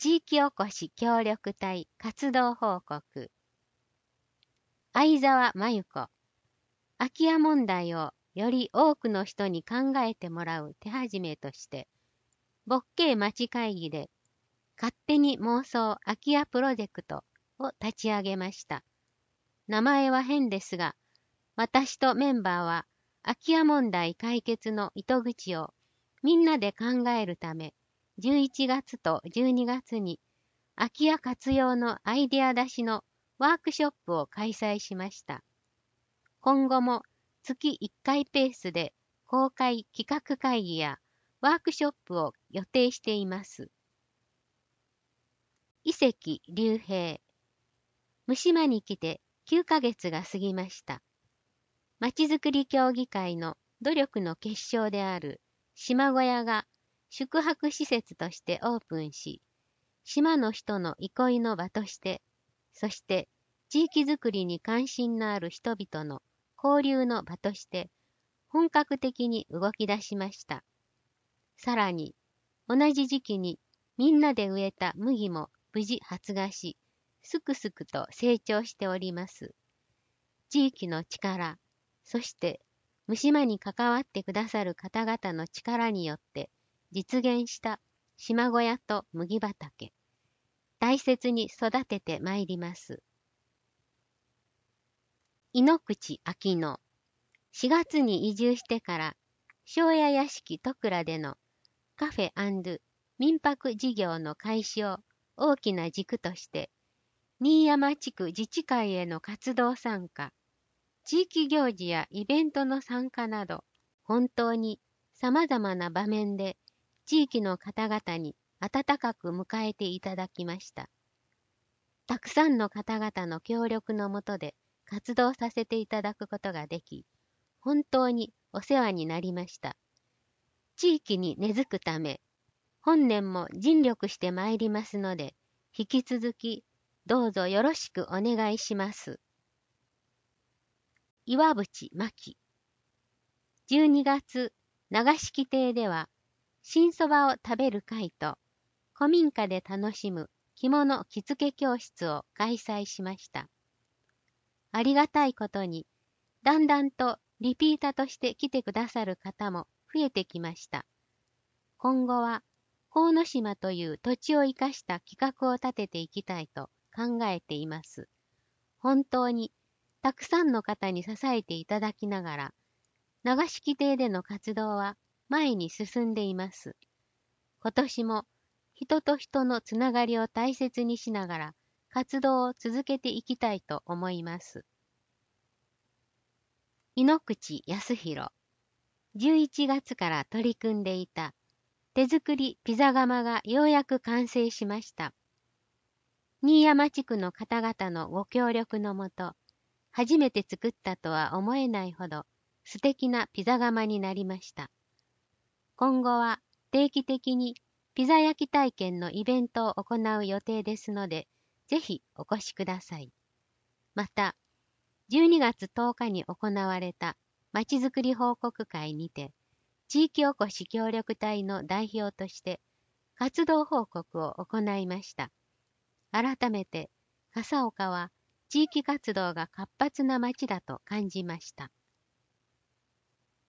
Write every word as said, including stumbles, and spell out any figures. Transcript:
地域おこし協力隊活動報告。相沢真由子。空き家問題をより多くの人に考えてもらう手始めとして、ボッケー町会議で勝手に妄想空き家プロジェクトを立ち上げました。名前は変ですが、私とメンバーは空き家問題解決の糸口をみんなで考えるため、じゅういちがつとじゅうにがつに空き家活用のアイデア出しのワークショップを開催しました。今後も月いっかいペースで公開企画会議やワークショップを予定しています。伊関隆平。三島に来てきゅうかげつが過ぎました。まちづくり協議会の努力の結晶である島小屋が宿泊施設としてオープンし、島の人の憩いの場として、そして地域づくりに関心のある人々の交流の場として、本格的に動き出しました。さらに、同じ時期にみんなで植えた麦も無事発芽し、すくすくと成長しております。地域の力、そして三島に関わってくださる方々の力によって実現した島小屋と麦畑、大切に育ててまいります。井ノ口秋野。しがつに移住してから庄屋屋敷戸倉でのカフェ&民泊事業の開始を大きな軸として、新山地区自治会への活動参加、地域行事やイベントの参加など、本当に様々な場面で地域の方々に温かく迎えていただきました。たくさんの方々の協力のもとで活動させていただくことができ、本当にお世話になりました。地域に根付くため、本年も尽力してまいりますので、引き続きどうぞよろしくお願いします。岩渕真希。じゅうにがつ、長敷亭では、新そばを食べる会と、古民家で楽しむ着物着付け教室を開催しました。ありがたいことに、だんだんとリピーターとして来てくださる方も増えてきました。今後は、鴻島という土地を生かした企画を立てていきたいと考えています。本当にたくさんの方に支えていただきながら、長敷亭での活動は前に進んでいます。今年も人と人のつながりを大切にしながら活動を続けていきたいと思います。井ノ口康弘。じゅういちがつから取り組んでいた手作りピザ窯がようやく完成しました。新山地区の方々のご協力のもと、初めて作ったとは思えないほど素敵なピザ窯になりました。今後は定期的にピザ焼き体験のイベントを行う予定ですので、ぜひお越しください。また、じゅうにがつとおかに行われたまちづくり報告会にて、地域おこし協力隊の代表として活動報告を行いました。改めて、笠岡は地域活動が活発な町だと感じました。